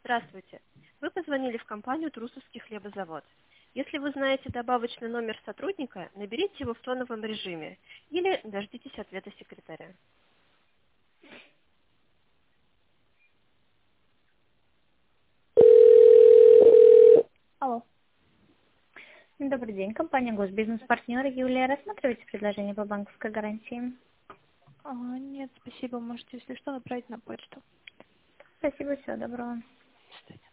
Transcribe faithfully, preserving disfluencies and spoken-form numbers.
Здравствуйте. Вы позвонили в компанию «Трусовский хлебозавод». Если вы знаете добавочный номер сотрудника, наберите его в тоновом режиме или дождитесь ответа секретаря. Алло. Добрый день, компания Госбизнес-партнер. Юлия, рассматриваете предложение по банковской гарантии? А, нет, спасибо. Можете, если что, направить на почту. Спасибо, всего доброго. До свидания.